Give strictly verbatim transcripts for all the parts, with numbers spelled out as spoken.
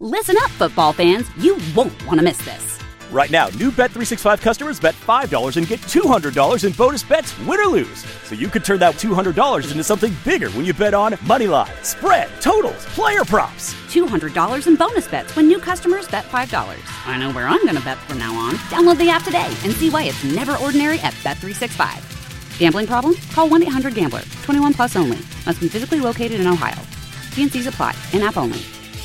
Listen up, football fans. You won't want to miss this. Right now, new Bet three sixty-five customers bet five dollars and get two hundred dollars in bonus bets, win or lose. So you could turn that two hundred dollars into something bigger when you bet on money line, spread, totals, player props. two hundred dollars in bonus bets when new customers bet five dollars. I know where I'm going to bet from now on. Download the app today and see why it's never ordinary at Bet three sixty-five. Gambling problem? Call one eight hundred gambler. twenty-one plus only. Must be physically located in Ohio. T and C's apply. In-app only.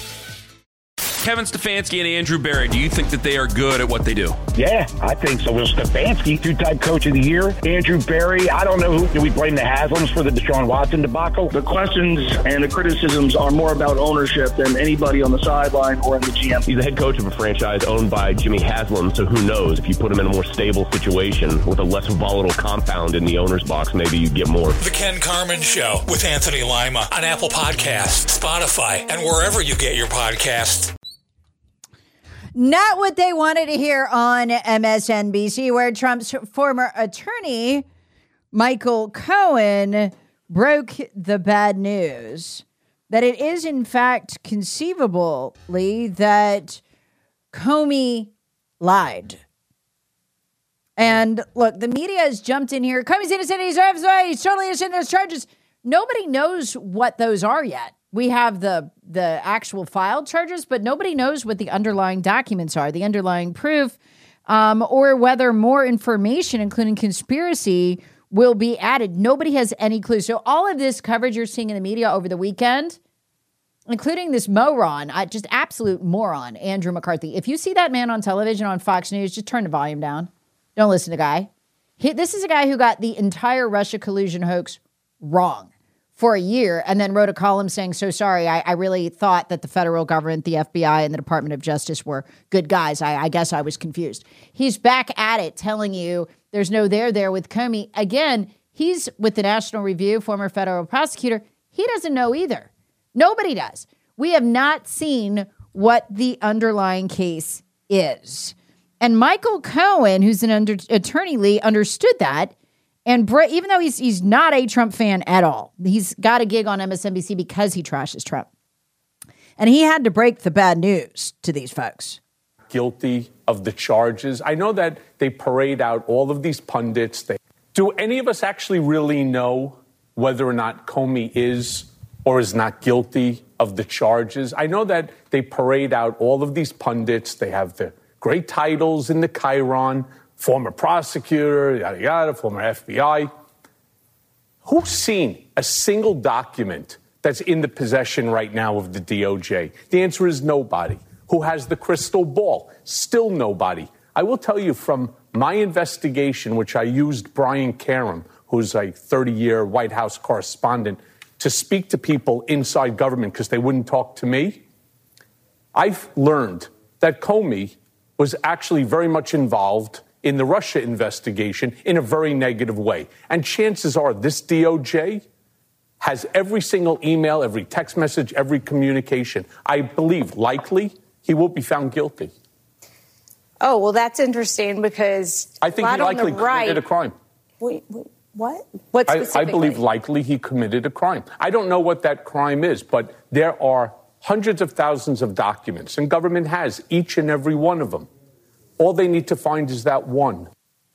Kevin Stefanski and Andrew Berry, do you think that they are good at what they do? Yeah, I think so. Well, Stefanski, two-time coach of the year. Andrew Berry, I don't know who. Do we blame the Haslams for the Deshaun Watson debacle? The questions and the criticisms are more about ownership than anybody on the sideline or in the G M. He's the head coach of a franchise owned by Jimmy Haslam, so who knows? If you put him in a more stable situation with a less volatile compound in the owner's box, maybe you get more. The Ken Carman Show with Anthony Lima on Apple Podcasts, Spotify, and wherever you get your podcasts. Not what they wanted to hear on M S N B C, where Trump's former attorney, Michael Cohen, broke the bad news that it is, in fact, conceivably that Comey lied. And look, the media has jumped in here. Comey's innocent. He's he's totally innocent. There's charges. Nobody knows what those are yet. We have the the actual filed charges, but nobody knows what the underlying documents are, the underlying proof, um, or whether more information, including conspiracy, will be added. Nobody has any clue. So all of this coverage you're seeing in the media over the weekend, including this moron, uh, just absolute moron, Andrew McCarthy. If you see that man on television on Fox News, just turn the volume down. Don't listen to the guy. He, this is a guy who got the entire Russia collusion hoax wrong for a year and then wrote a column saying, so sorry, I, I really thought that the federal government, the F B I, and the Department of Justice were good guys. I, I guess I was confused. He's back at it telling you there's no there there with Comey. Again, he's with the National Review, former federal prosecutor. He doesn't know either. Nobody does. We have not seen what the underlying case is. And Michael Cohen, who's an under, attorney, Lee, understood that. And Brett, even though he's he's not a Trump fan at all, he's got a gig on M S N B C because he trashes Trump. And he had to break the bad news to these folks. Guilty of the charges. I know that they parade out all of these pundits. They, do any of us actually really know whether or not Comey is or is not guilty of the charges? I know that they parade out all of these pundits. They have the great titles in the Chiron, former prosecutor, yada, yada, former F B I. Who's seen a single document that's in the possession right now of the D O J? The answer is nobody. Who has the crystal ball? Still nobody. I will tell you from my investigation, which I used Brian Karem, who's a thirty-year White House correspondent, to speak to people inside government because they wouldn't talk to me. I've learned that Comey was actually very much involved in the Russia investigation in a very negative way. And chances are this D O J has every single email, every text message, every communication. I believe likely he will be found guilty. Oh, well, that's interesting because I think he likely right, committed a crime. Wait, wait, what? What I, specifically? I believe likely he committed a crime. I don't know what that crime is, but there are hundreds of thousands of documents, and government has each and every one of them. All they need to find is that one.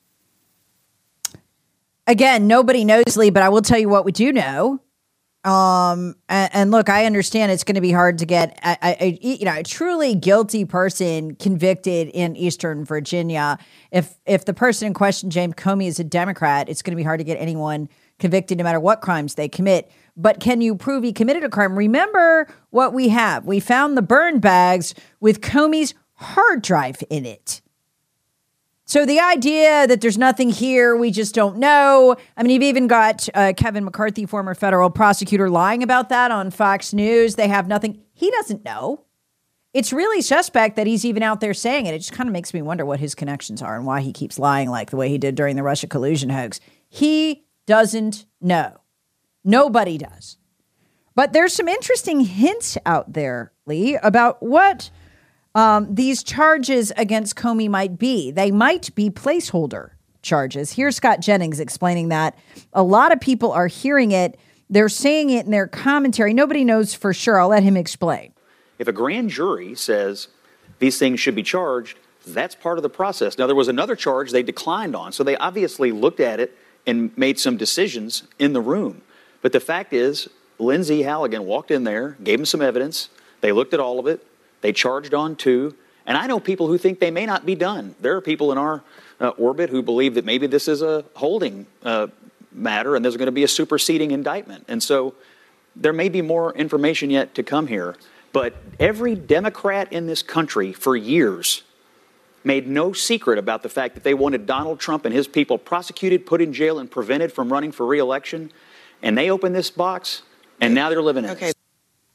Again, nobody knows, Lee, but I will tell you what we do know. Um, and, and look, I understand it's going to be hard to get a, a, a you know a truly guilty person convicted in Eastern Virginia. If if the person in question, James Comey, is a Democrat, it's going to be hard to get anyone convicted no matter what crimes they commit. But can you prove he committed a crime? Remember what we have. We found the burn bags with Comey's hard drive in it. So the idea that there's nothing here, we just don't know. I mean, you've even got uh, Kevin McCarthy, former federal prosecutor, lying about that on Fox News. They have nothing. He doesn't know. It's really suspect that he's even out there saying it. It just kind of makes me wonder what his connections are and why he keeps lying like the way he did during the Russia collusion hoax. He doesn't know. Nobody does. But there's some interesting hints out there, Lee, about what Um, these charges against Comey might be. They might be placeholder charges. Here's Scott Jennings explaining that. A lot of people are hearing it. They're saying it in their commentary. Nobody knows for sure. I'll let him explain. If a grand jury says these things should be charged, that's part of the process. Now, there was another charge they declined on, so they obviously looked at it and made some decisions in the room. But the fact is, Lindsay Halligan walked in there, gave them some evidence. They looked at all of it. They charged on two. And I know people who think they may not be done. There are people in our uh, orbit who believe that maybe this is a holding uh, matter and there's going to be a superseding indictment. And so there may be more information yet to come here. But every Democrat in this country for years made no secret about the fact that they wanted Donald Trump and his people prosecuted, put in jail, and prevented from running for re-election. And they opened this box, and now they're living in okay. it.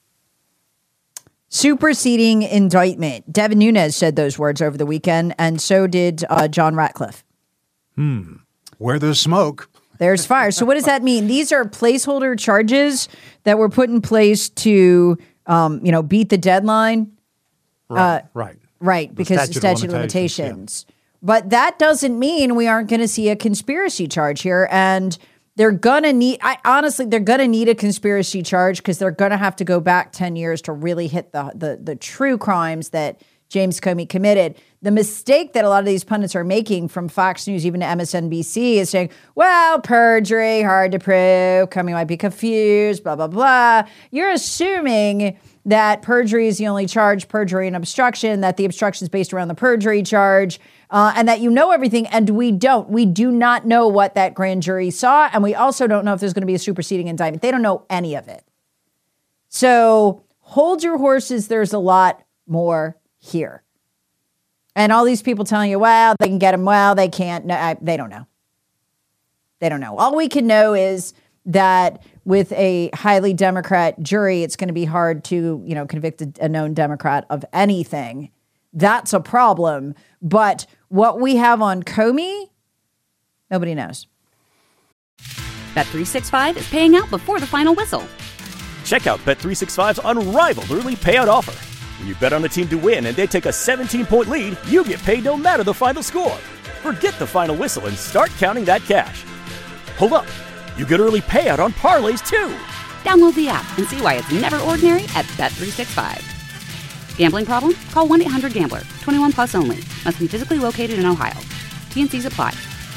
Superseding indictment. Devin Nunes said those words over the weekend, and so did uh, John Ratcliffe. Hmm. Where there's smoke, there's fire. So what does that mean? These are placeholder charges that were put in place to, um, you know, beat the deadline. Right, uh, right. Right, because statute, statute of limitations. limitations. Yeah. But that doesn't mean we aren't going to see a conspiracy charge here. And they're going to need, I honestly, they're going to need a conspiracy charge because they're going to have to go back ten years to really hit the, the, the true crimes that James Comey committed. The mistake that a lot of these pundits are making, from Fox News even to M S N B C, is saying, well, perjury, hard to prove, Comey might be confused, blah, blah, blah. You're assuming that perjury is the only charge, perjury and obstruction, that the obstruction is based around the perjury charge, uh, and that you know everything, and we don't. We do not know what that grand jury saw, and we also don't know if there's going to be a superseding indictment. They don't know any of it. So hold your horses. There's a lot more here. And all these people telling you, well, they can get him, well, they can't. No, I, they don't know. They don't know. All we can know is that with a highly Democrat jury, it's going to be hard to, you know, convict a, a known Democrat of anything. That's a problem. But what we have on Comey, nobody knows. Bet three sixty-five is paying out before the final whistle. Check out Bet three sixty-five's unrivaled early payout offer. When you bet on a team to win and they take a seventeen-point lead, you get paid no matter the final score. Forget the final whistle and start counting that cash. Hold up. You get early payout on parlays, too. Download the app and see why it's never ordinary at Bet three sixty-five. Gambling problem? Call one eight hundred gambler. twenty-one plus only. Must be physically located in Ohio. T N Cs apply.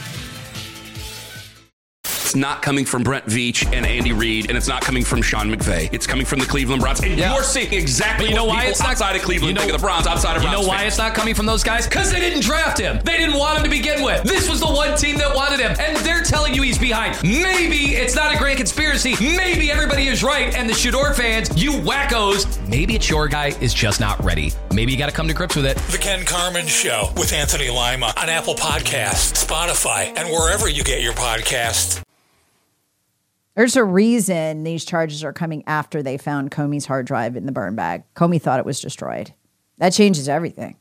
It's not coming from Brent Veach and Andy Reid, and it's not coming from Sean McVay. It's coming from the Cleveland Browns. And yeah. you're seeing exactly you know what why people it's outside not, of Cleveland you know, think of the Browns, outside of You Browns know why fans. it's not coming from those guys? Because they didn't draft him. They didn't want him to begin with. This was the one team that wanted him, and they're telling you he's behind. Maybe it's not a grand conspiracy. Maybe everybody is right, and the Shador fans, you wackos, maybe it's your guy is just not ready. Maybe you got to come to grips with it. The Ken Carman Show with Anthony Lima on Apple Podcasts, Spotify, and wherever you get your podcasts. There's a reason these charges are coming after they found Comey's hard drive in the burn bag. Comey thought it was destroyed. That changes everything.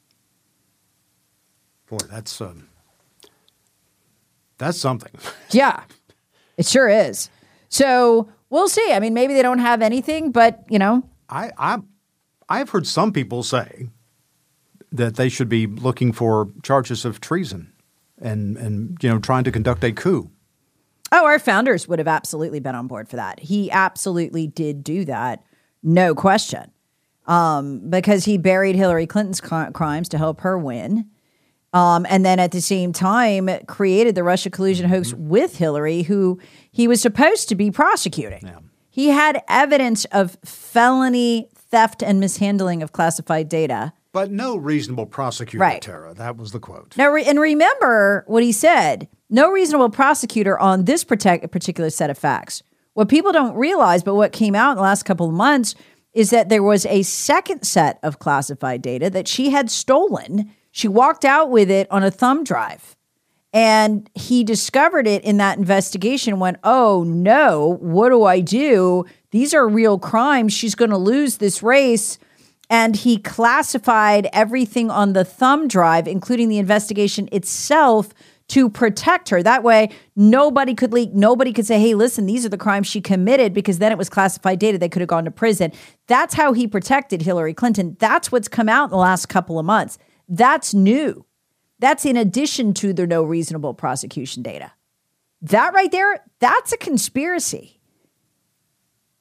Boy, that's um, that's something. Yeah, it sure is. So we'll see. I mean, maybe they don't have anything, but you know, I I I've heard some people say that they should be looking for charges of treason and and you know trying to conduct a coup. Oh, our founders would have absolutely been on board for that. He absolutely did do that, no question, um, because he buried Hillary Clinton's c- crimes to help her win. Um, and then at the same time created the Russia collusion hoax mm-hmm. with Hillary, who he was supposed to be prosecuting. Yeah. He had evidence of felony theft and mishandling of classified data. But no reasonable prosecutor, right. Tara. That was the quote. Now, re- and remember what he said. No reasonable prosecutor on this protect- particular set of facts. What people don't realize, but what came out in the last couple of months, is that there was a second set of classified data that she had stolen. She walked out with it on a thumb drive. And he discovered it in that investigation and went, oh, no, what do I do? These are real crimes. She's going to lose this race. And he classified everything on the thumb drive, including the investigation itself, to protect her. That way, nobody could leak. Nobody could say, hey, listen, these are the crimes she committed, because then it was classified data. They could have gone to prison. That's how he protected Hillary Clinton. That's what's come out in the last couple of months. That's new. That's in addition to the no reasonable prosecution data. That right there, that's a conspiracy.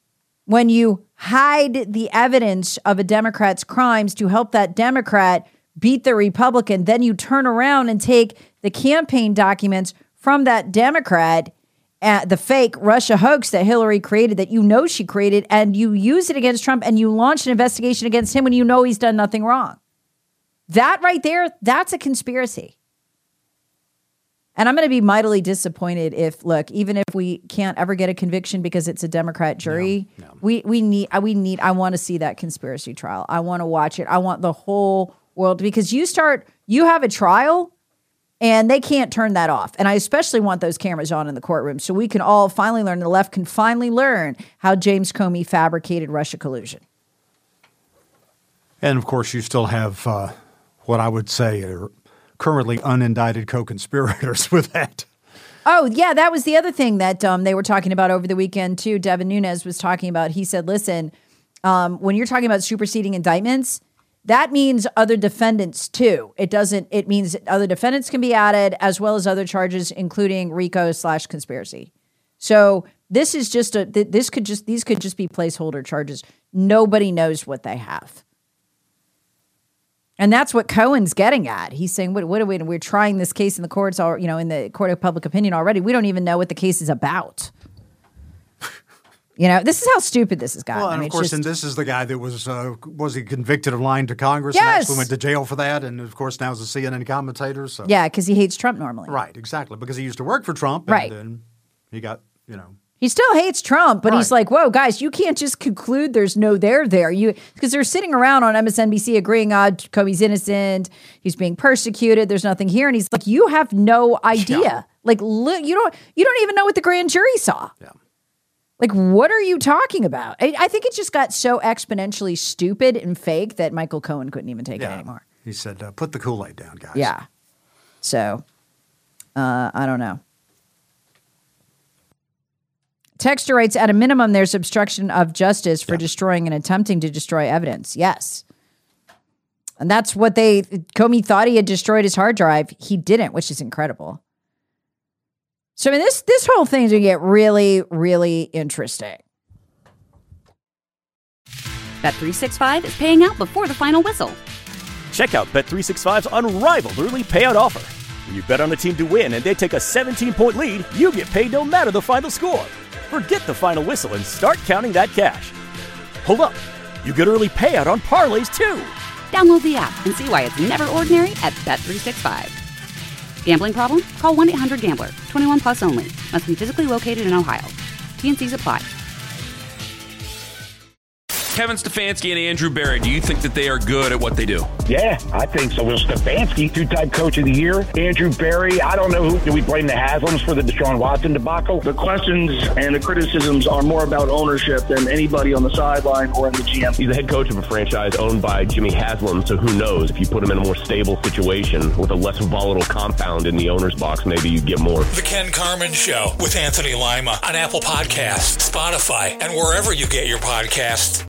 when you hide the evidence of a Democrat's crimes to help that Democrat beat the Republican, then you turn around and take the campaign documents from that Democrat, uh, the fake Russia hoax that Hillary created, that you know she created, and you use it against Trump, and you launch an investigation against him when you know he's done nothing wrong. That right there, that's a conspiracy. And I'm going to be mightily disappointed if, look, even if we can't ever get a conviction because it's a Democrat jury, no, no. we we need, we need, I want to see that conspiracy trial. I want to watch it. I want the whole world, because you start, you have a trial and they can't turn that off. And I especially want those cameras on in the courtroom so we can all finally learn, the left can finally learn how James Comey fabricated Russia collusion. And of course, you still have uh, what I would say are currently unindicted co-conspirators with that. Oh, yeah, that was the other thing that um, they were talking about over the weekend, too. Devin Nunes was talking about, he said, listen, um, when you're talking about superseding indictments, that means other defendants, too. It doesn't, it means other defendants can be added as well as other charges, including RICO slash conspiracy. So this is just a, this could just, these could just be placeholder charges. Nobody knows what they have. And that's what Cohen's getting at. He's saying, what, what are we, we're trying this case in the courts, or, you know, in the court of public opinion already. We don't even know what the case is about. You know, this is how stupid this has gotten. Well, and I mean, of course, just, and this is the guy that was, uh, was he convicted of lying to Congress yes. and actually went to jail for that? And of course, now is a C N N commentator. So. Yeah, because he hates Trump normally. Right, exactly. Because he used to work for Trump. And right. then he got, you know. He still hates Trump, but right. he's like, whoa, guys, you can't just conclude there's no there there. You because they're sitting around on M S N B C agreeing, oh, Comey's innocent, he's being persecuted, there's nothing here. And he's like, you have no idea. Yeah. Like, li- you don't you don't even know what the grand jury saw. Yeah. Like, what are you talking about? I, I think it just got so exponentially stupid and fake that Michael Cohen couldn't even take yeah. it anymore. He said, uh, put the Kool-Aid down, guys. Yeah. So, uh, I don't know. Texter writes, at a minimum, there's obstruction of justice for yeah. destroying and attempting to destroy evidence. Yes. And that's what they, Comey thought he had destroyed his hard drive. He didn't, which is incredible. So, I mean, this, this whole thing's going to get really, really interesting. Bet three sixty-five is paying out before the final whistle. Check out Bet three sixty-five's unrivaled early payout offer. When you bet on a team to win and they take a seventeen-point lead, you get paid no matter the final score. Forget the final whistle and start counting that cash. Hold up. You get early payout on parlays, too. Download the app and see why it's never ordinary at Bet three sixty-five. Gambling problem? Call one eight hundred gambler. twenty-one plus only. Must be physically located in Ohio. T N Cs apply. Kevin Stefanski and Andrew Berry, do you think that they are good at what they do? Yeah, I think so. Well, Stefanski, two-time coach of the year. Andrew Berry, I don't know who. Do we blame the Haslams for the Deshaun Watson debacle? The questions and the criticisms are more about ownership than anybody on the sideline or in the G M. He's the head coach of a franchise owned by Jimmy Haslam, so who knows? If you put him in a more stable situation with a less volatile compound in the owner's box, maybe you get more. The Ken Carman Show with Anthony Lima on Apple Podcasts, Spotify, and wherever you get your podcasts.